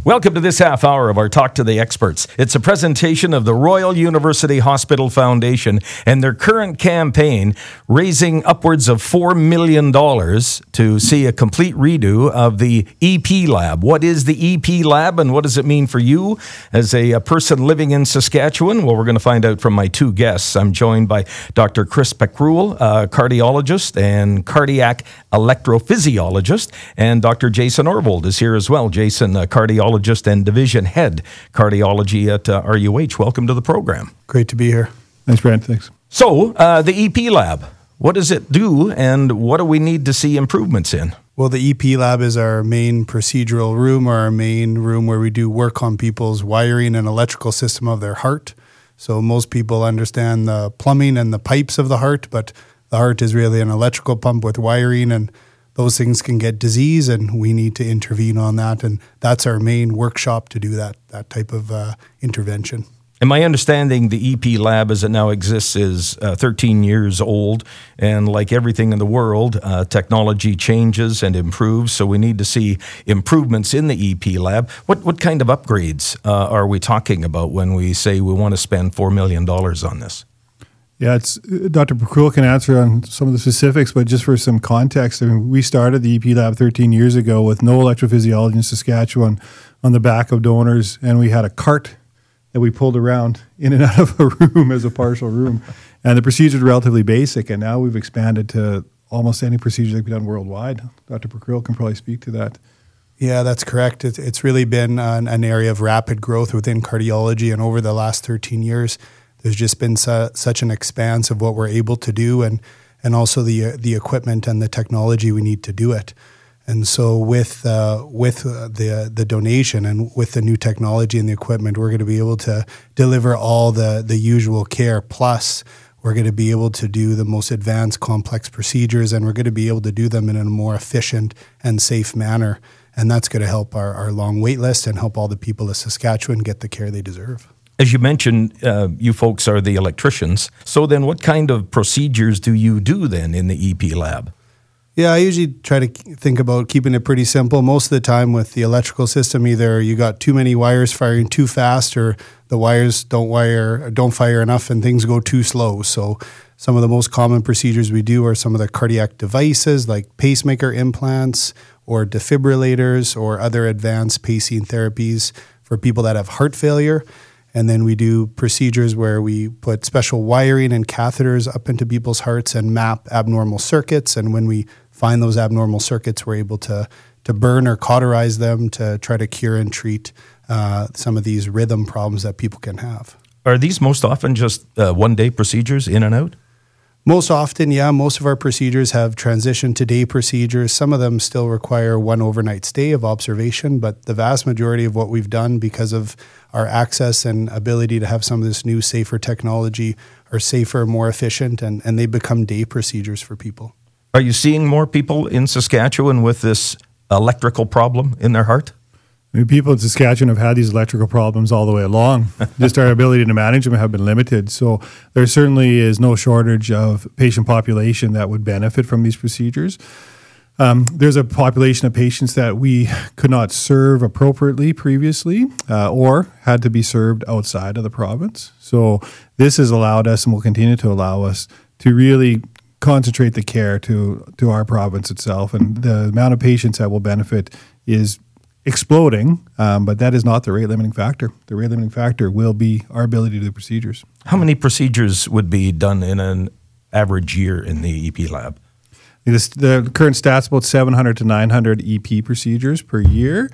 Welcome to this half hour of our Talk to the Experts. It's a presentation of the Royal University Hospital Foundation and their current campaign raising upwards of $4 million to see a complete redo of the EP Lab. What is the EP Lab and what does it mean for you as a person living in Saskatchewan? Well, we're going to find out from my two guests. I'm joined by Dr. Chris Packrell, cardiologist and cardiac electrophysiologist, and Dr. Jason Orvold is here as well. Jason, cardiologist and division head cardiology at RUH. Welcome to the program. Great to be here. Thanks, Brent. Thanks. So, the EP Lab, what does it do and what do we need to see improvements in? Well, the EP Lab is our main procedural room, or our main room where we do work on people's wiring and electrical system of their heart. So most people understand the plumbing and the pipes of the heart, but the heart is really an electrical pump with wiring, and those things can get disease, and we need to intervene on that. And that's our main workshop to do that type of intervention. And my understanding, the EP Lab as it now exists is 13 years old. And like everything in the world, technology changes and improves. So we need to see improvements in the EP Lab. What kind of upgrades are we talking about when we say we want to spend $4 million on this? Yeah, it's Dr. Packrell can answer on some of the specifics, but just for some context, I mean, we started the EP Lab 13 years ago with no electrophysiology in Saskatchewan on the back of donors, and we had a cart that we pulled around in and out of a room as a partial room. And the procedure is relatively basic, and now we've expanded to almost any procedure that can be done worldwide. Dr. Packrell can probably speak to that. Yeah, that's correct. It's really been an area of rapid growth within cardiology, and over the last 13 years, there's just been such an expanse of what we're able to do, and also the equipment and the technology we need to do it. And so with the donation and with the new technology and the equipment, we're going to be able to deliver all the usual care. Plus, we're going to be able to do the most advanced complex procedures, and we're going to be able to do them in a more efficient and safe manner. And that's going to help our long wait list and help all the people of Saskatchewan get the care they deserve. As you mentioned, you folks are the electricians. So then what kind of procedures do you do then in the EP Lab? Yeah, I usually try to think about keeping it pretty simple. Most of the time with the electrical system, either you got too many wires firing too fast, or the wires don't fire enough and things go too slow. So some of the most common procedures we do are some of the cardiac devices like pacemaker implants or defibrillators or other advanced pacing therapies for people that have heart failure. And then we do procedures where we put special wiring and catheters up into people's hearts and map abnormal circuits. And when we find those abnormal circuits, we're able to burn or cauterize them to try to cure and treat some of these rhythm problems that people can have. Are these most often just one-day procedures in and out? Most often, yeah. Most of our procedures have transitioned to day procedures. Some of them still require one overnight stay of observation, but the vast majority of what we've done, because of our access and ability to have some of this new, safer technology, are safer, more efficient, and they become day procedures for people. Are you seeing more people in Saskatchewan with this electrical problem in their heart? I mean, people in Saskatchewan have had these electrical problems all the way along. Just our ability to manage them have been limited. So there certainly is no shortage of patient population that would benefit from these procedures. There's a population of patients that we could not serve appropriately previously or had to be served outside of the province. So this has allowed us and will continue to allow us to really concentrate the care to our province itself. And the amount of patients that will benefit is exploding, but that is not the rate-limiting factor. The rate-limiting factor will be our ability to do procedures. How many procedures would be done in an average year in the EP Lab? The current stats about 700 to 900 EP procedures per year.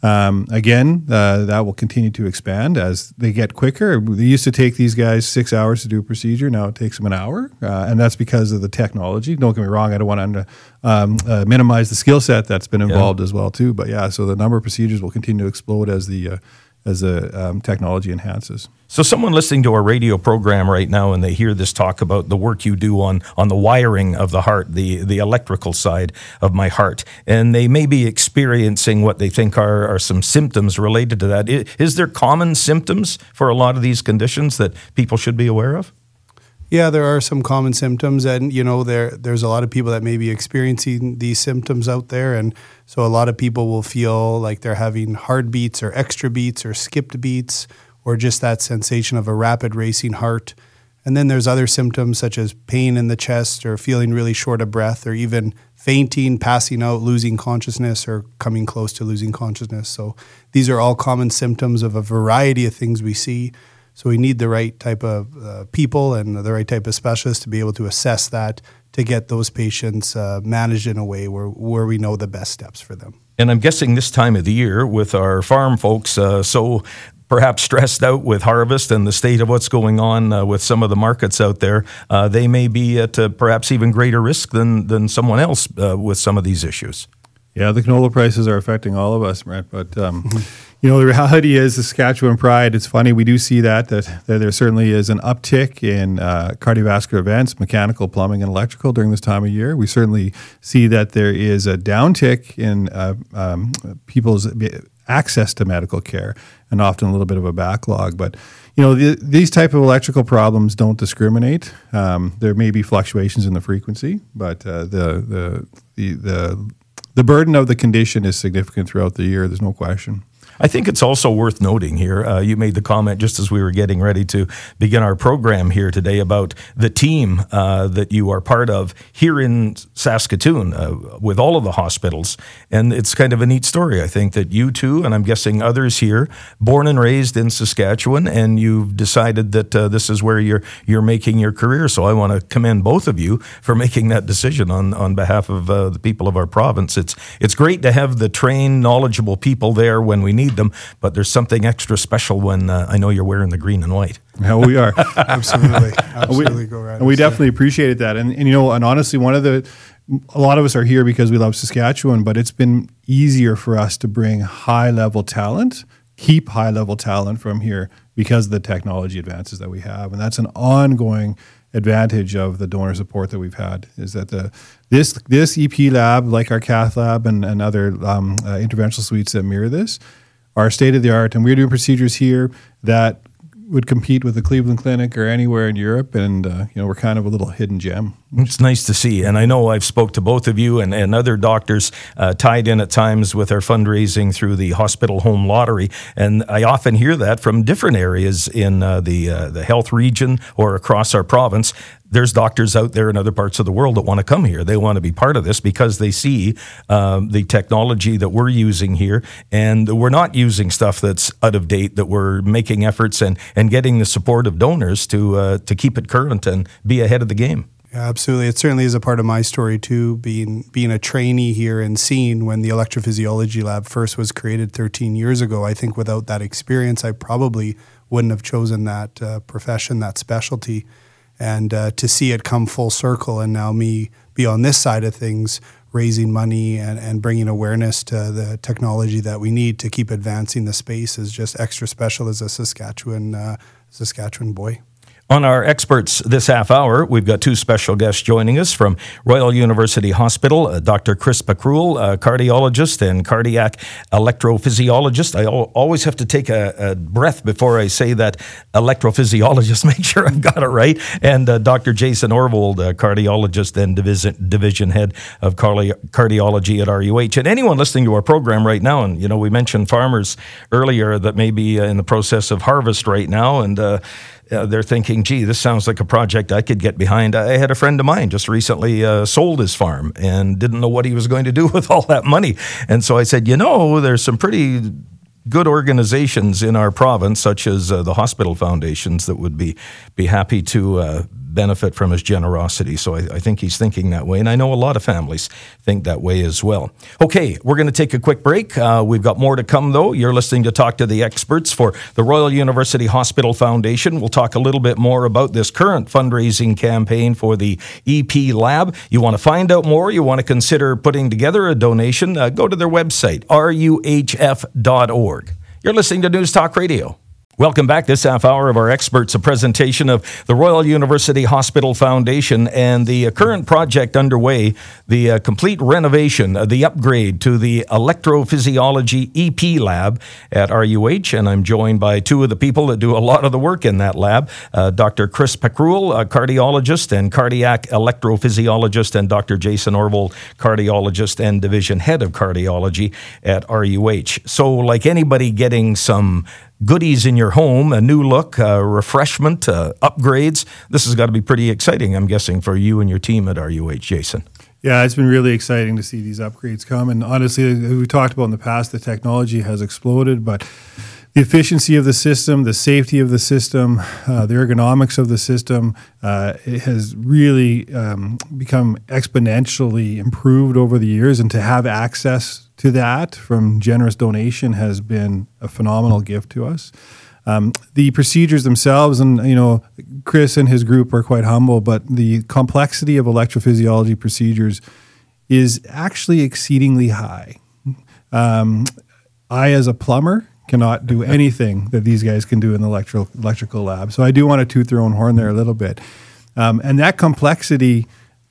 Again, that will continue to expand as they get quicker. They used to take these guys 6 hours to do a procedure. Now it takes them an hour, and that's because of the technology. Don't get me wrong. I don't want to minimize the skill set that's been involved as well too. But yeah, so the number of procedures will continue to explode as the technology enhances. So someone listening to our radio program right now and they hear this talk about the work you do on the wiring of the heart, the electrical side of my heart, and they may be experiencing what they think are some symptoms related to that. Is there common symptoms for a lot of these conditions that people should be aware of? Yeah, there are some common symptoms, and there's a lot of people that may be experiencing these symptoms out there, and so a lot of people will feel like they're having hard beats or extra beats or skipped beats, or just that sensation of a rapid racing heart. And then there's other symptoms such as pain in the chest or feeling really short of breath, or even fainting, passing out, losing consciousness, or coming close to losing consciousness. So these are all common symptoms of a variety of things we see. So we need the right type of people and the right type of specialists to be able to assess that, to get those patients managed in a way where we know the best steps for them. And I'm guessing this time of the year, with our farm folks so perhaps stressed out with harvest and the state of what's going on with some of the markets out there, they may be at perhaps even greater risk than someone else with some of these issues. Yeah, the canola prices are affecting all of us, Brent. But the reality is, the Saskatchewan Pride. It's funny, we do see that there certainly is an uptick in cardiovascular events, mechanical, plumbing, and electrical during this time of year. We certainly see that there is a downtick in people's access to medical care, and often a little bit of a backlog. But these type of electrical problems don't discriminate. There may be fluctuations in the frequency, but the burden of the condition is significant throughout the year. There's no question. I think it's also worth noting here, you made the comment just as we were getting ready to begin our program here today about the team that you are part of here in Saskatoon with all of the hospitals. And it's kind of a neat story, I think, that you two, and I'm guessing others here, born and raised in Saskatchewan, and you've decided that this is where you're making your career. So I want to commend both of you for making that decision on behalf of the people of our province. It's great to have the trained, knowledgeable people there when we need them, but there's something extra special when I know you're wearing the green and white. Yeah, we are. Absolutely. Go right. And we definitely appreciated that. And honestly, a lot of us are here because we love Saskatchewan, but it's been easier for us to bring high-level talent, keep high-level talent from here because of the technology advances that we have. And that's an ongoing advantage of the donor support that we've had, is that this EP lab, like our cath lab and other interventional suites that mirror this, are state-of-the-art, and we're doing procedures here that would compete with the Cleveland Clinic or anywhere in Europe, and we're kind of a little hidden gem. It's nice to see, and I know I've spoke to both of you and other doctors tied in at times with our fundraising through the hospital home lottery, and I often hear that from different areas in the health region or across our province. There's doctors out there in other parts of the world that want to come here. They want to be part of this because they see the technology that we're using here, and we're not using stuff that's out of date, that we're making efforts and getting the support of donors to keep it current and be ahead of the game. Yeah, absolutely. It certainly is a part of my story too, being a trainee here and seeing when the electrophysiology lab first was created 13 years ago. I think without that experience, I probably wouldn't have chosen that profession, that specialty. And to see it come full circle and now me be on this side of things, raising money and bringing awareness to the technology that we need to keep advancing the space is just extra special as a Saskatchewan boy. On our experts this half hour, we've got two special guests joining us from Royal University Hospital, Dr. Chris Packrul, cardiologist and cardiac electrophysiologist. I always have to take a breath before I say that electrophysiologist, make sure I've got it right. And Dr. Jason Orvold, cardiologist and division head of cardiology at RUH. And anyone listening to our program right now, and we mentioned farmers earlier that may be in the process of harvest right now, and they're thinking, gee, this sounds like a project I could get behind. I had a friend of mine just recently sold his farm and didn't know what he was going to do with all that money. And so I said, there's some pretty good organizations in our province, such as the hospital foundations, that would be happy to benefit from his generosity. So I think he's thinking that way. And I know a lot of families think that way as well. Okay, we're going to take a quick break. We've got more to come, though. You're listening to Talk to the Experts for the Royal University Hospital Foundation. We'll talk a little bit more about this current fundraising campaign for the EP Lab. You want to find out more, you want to consider putting together a donation, go to their website, ruhf.org. You're listening to News Talk Radio. Welcome back. This half hour of our experts, a presentation of the Royal University Hospital Foundation and the current project underway, the complete renovation, the upgrade to the electrophysiology EP lab at RUH. And I'm joined by two of the people that do a lot of the work in that lab, Dr. Chris Packrell, a cardiologist and cardiac electrophysiologist, and Dr. Jason Orvold, cardiologist and division head of cardiology at RUH. So like anybody getting some goodies in your home, a new look, refreshment, upgrades. This has got to be pretty exciting, I'm guessing, for you and your team at RUH, Jason. Yeah, it's been really exciting to see these upgrades come. And honestly, as we talked about in the past, the technology has exploded, but the efficiency of the system, the safety of the system, the ergonomics of the system, it has really become exponentially improved over the years. And to have access to that from generous donation has been a phenomenal gift to us. The procedures themselves, and Chris and his group are quite humble, but the complexity of electrophysiology procedures is actually exceedingly high. I, as a plumber, cannot do anything that these guys can do in the electrical lab. So I do want to toot their own horn there a little bit. And that complexity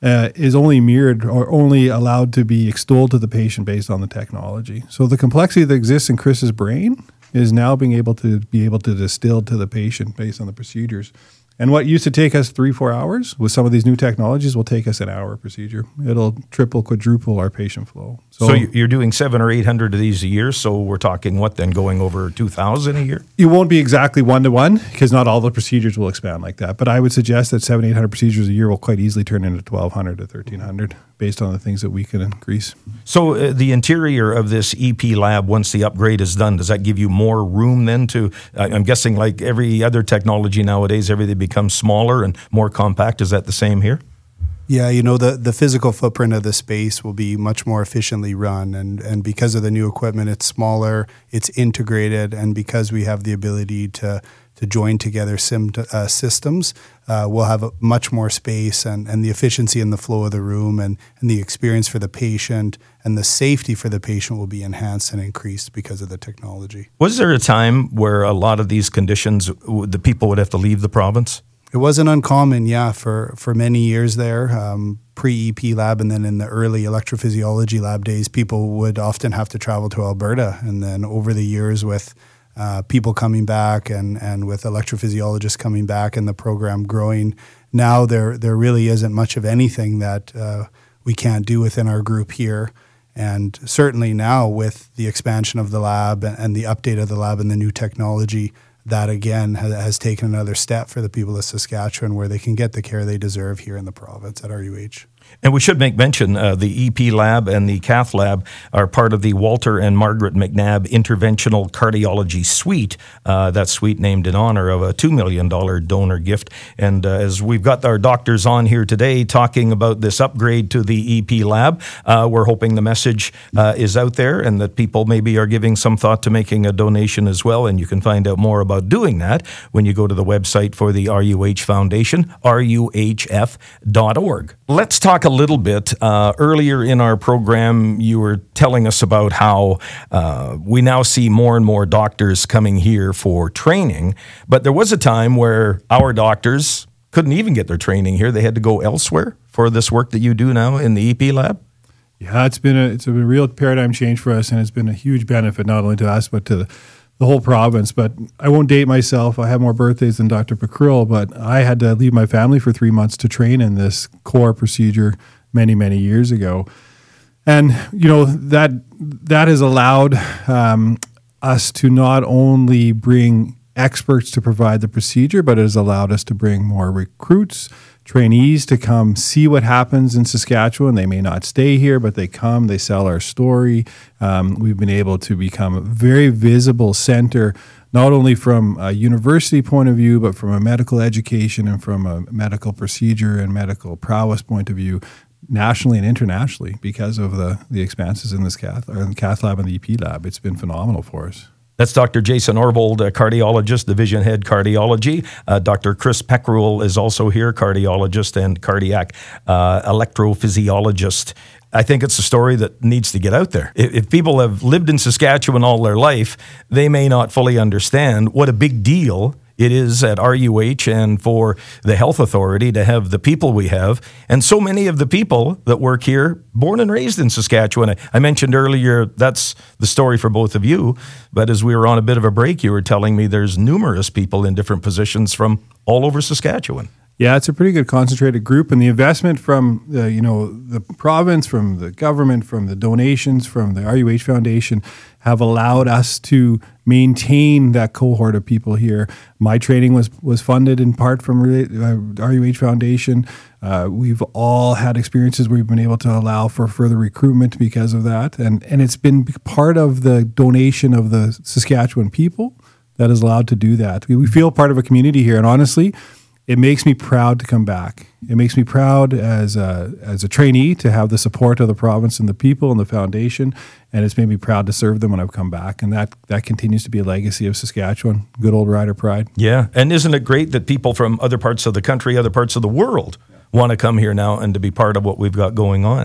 is only mirrored or only allowed to be extolled to the patient based on the technology. So the complexity that exists in Chris's brain is now being able to distill to the patient based on the procedures. And what used to take us 3-4 hours with some of these new technologies will take us an hour procedure. It'll triple, quadruple our patient flow. So you're doing 700 or 800 of these a year. So we're talking what then, going over 2,000 a year? You won't be exactly 1-to-1 because not all the procedures will expand like that. But I would suggest that 700-800 procedures a year will quite easily turn into 1,200 to 1,300 based on the things that we can increase. So the interior of this EP lab, once the upgrade is done, does that give you more room then to, I'm guessing like every other technology nowadays, everything becomes smaller and more compact. Is that the same here? Yeah, the physical footprint of the space will be much more efficiently run. And because of the new equipment, it's smaller, it's integrated, and because we have the ability to join together systems, we'll have much more space, and the efficiency and the flow of the room and the experience for the patient and the safety for the patient will be enhanced and increased because of the technology. Was there a time where a lot of these conditions, the people would have to leave the province? It wasn't uncommon, for many years there, pre-EP lab, and then in the early electrophysiology lab days, people would often have to travel to Alberta. And then over the years with people coming back and with electrophysiologists coming back and the program growing, now there really isn't much of anything that we can't do within our group here. And certainly now with the expansion of the lab and the update of the lab and the new technology, that again has taken another step for the people of Saskatchewan where they can get the care they deserve here in the province at RUH. And we should make mention the EP lab and the cath lab are part of the Walter and Margaret McNabb Interventional Cardiology Suite. That suite named in honor of a $2 million donor gift. And as we've got our doctors on here today talking about this upgrade to the EP lab, we're hoping the message is out there and that people maybe are giving some thought to making a donation as well. And you can find out more about doing that when you go to the website for the RUH Foundation, ruhf.org. Let's talk a little bit. Earlier in our program, you were telling us about how we now see more and more doctors coming here for training. But there was a time where our doctors couldn't even get their training here. They had to go elsewhere for this work that you do now in the EP lab. Yeah, it's been a real paradigm change for us, and it's been a huge benefit not only to us but to the whole province. But I won't date myself. I have more birthdays than Dr. Packrell, but I had to leave my family for 3 months to train in this core procedure many, many years ago. And, that has allowed us to not only bring experts to provide the procedure, but it has allowed us to bring more recruits, trainees to come see what happens in Saskatchewan. They may not stay here, but they come, they sell our story. We've been able to become a very visible center, not only from a university point of view, but from a medical education and from a medical procedure and medical prowess point of view, nationally and internationally, because of the expanses in this cath lab and the EP lab. It's been phenomenal for us. That's Dr. Jason Orvold, a cardiologist, division head cardiology. Dr. Chris Packrell is also here, cardiologist and cardiac electrophysiologist. I think it's a story that needs to get out there. If people have lived in Saskatchewan all their life, they may not fully understand what a big deal it is at RUH and for the health authority to have the people we have. And so many of the people that work here, born and raised in Saskatchewan. I mentioned earlier, that's the story for both of you. But as we were on a bit of a break, you were telling me there's numerous people in different positions from all over Saskatchewan. Yeah, it's a pretty good concentrated group, and the investment from the province, from the government, from the donations, from the RUH Foundation have allowed us to maintain that cohort of people here. My training was funded in part from RUH Foundation. We've all had experiences where we've been able to allow for further recruitment because of that, and it's been part of the donation of the Saskatchewan people that is allowed to do that. We feel part of a community here, and honestly, it makes me proud to come back. It makes me proud as a trainee to have the support of the province and the people and the foundation, and it's made me proud to serve them when I've come back. And that continues to be a legacy of Saskatchewan. Good old rider pride. Yeah, and isn't it great that people from other parts of the country, other parts of the world want to come here now and to be part of what we've got going on?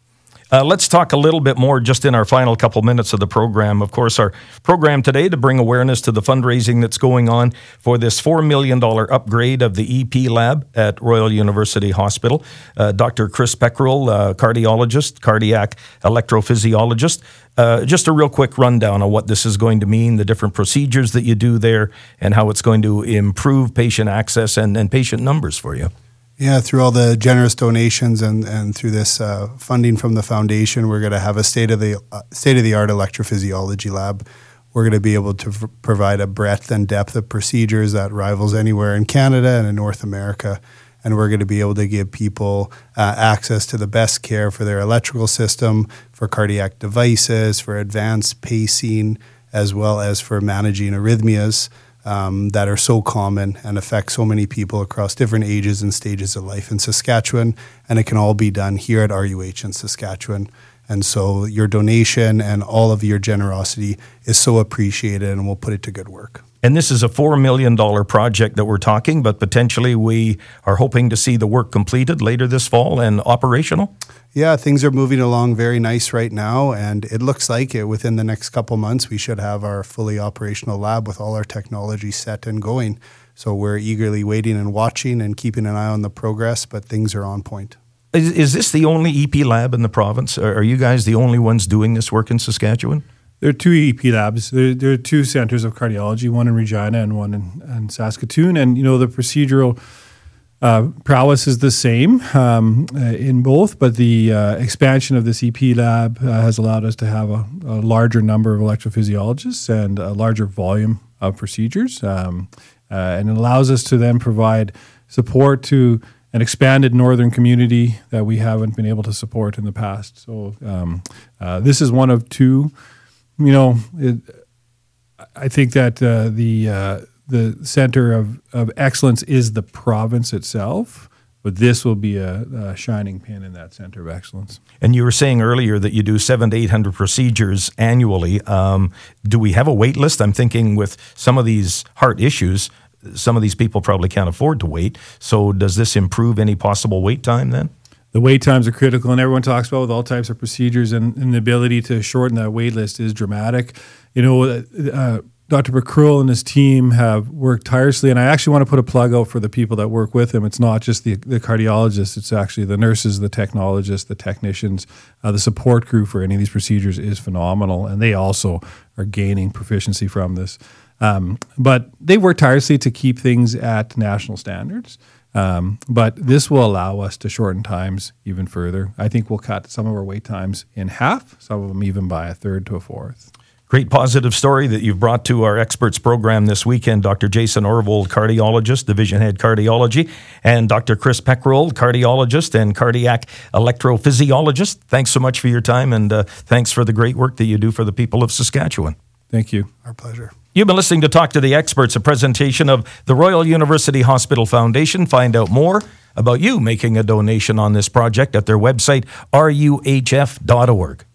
Let's talk a little bit more just in our final couple minutes of the program. Of course, our program today to bring awareness to the fundraising that's going on for this $4 million upgrade of the EP lab at Royal University Hospital. Dr. Chris Peckrell, cardiologist, cardiac electrophysiologist. Just a real quick rundown on what this is going to mean, the different procedures that you do there, and how it's going to improve patient access and patient numbers for you. Yeah, through all the generous donations and through this funding from the foundation, we're going to have a state-of-the-art electrophysiology lab. We're going to be able to provide a breadth and depth of procedures that rivals anywhere in Canada and in North America. And we're going to be able to give people access to the best care for their electrical system, for cardiac devices, for advanced pacing, as well as for managing arrhythmias that are so common and affect so many people across different ages and stages of life in Saskatchewan. And it can all be done here at RUH in Saskatchewan. And so your donation and all of your generosity is so appreciated, and we'll put it to good work. And this is a $4 million project that we're talking, but potentially we are hoping to see the work completed later this fall and operational? Yeah, things are moving along very nice right now, and it looks like within the next couple months we should have our fully operational lab with all our technology set and going. So we're eagerly waiting and watching and keeping an eye on the progress, but things are on point. Is this the only EP lab in the province? Are you guys the only ones doing this work in Saskatchewan? There are two EP labs. There are two centers of cardiology, one in Regina and one in Saskatoon. And, the procedural prowess is the same in both, but the expansion of this EP lab has allowed us to have a larger number of electrophysiologists and a larger volume of procedures. And it allows us to then provide support to an expanded northern community that we haven't been able to support in the past. So this is one of two. I think that the center of excellence is the province itself, but this will be a shining pin in that center of excellence. And you were saying earlier that you do 700 to 800 procedures annually. Do we have a wait list? I'm thinking with some of these heart issues, some of these people probably can't afford to wait. So does this improve any possible wait time then? The wait times are critical, and everyone talks about with all types of procedures, and the ability to shorten that wait list is dramatic. Dr. Peckrell and his team have worked tirelessly, and I actually want to put a plug out for the people that work with him. It's not just the cardiologists, it's actually the nurses, the technologists, the technicians. The support crew for any of these procedures is phenomenal, and they also are gaining proficiency from this. But they work tirelessly to keep things at national standards. But this will allow us to shorten times even further. I think we'll cut some of our wait times in half, some of them even by a third to a fourth. Great positive story that you've brought to our experts program this weekend. Dr. Jason Orvold, cardiologist, division head cardiology, and Dr. Chris Peckrell, cardiologist and cardiac electrophysiologist. Thanks so much for your time, and thanks for the great work that you do for the people of Saskatchewan. Thank you. Our pleasure. You've been listening to Talk to the Experts, a presentation of the Royal University Hospital Foundation. Find out more about you making a donation on this project at their website, ruhf.org.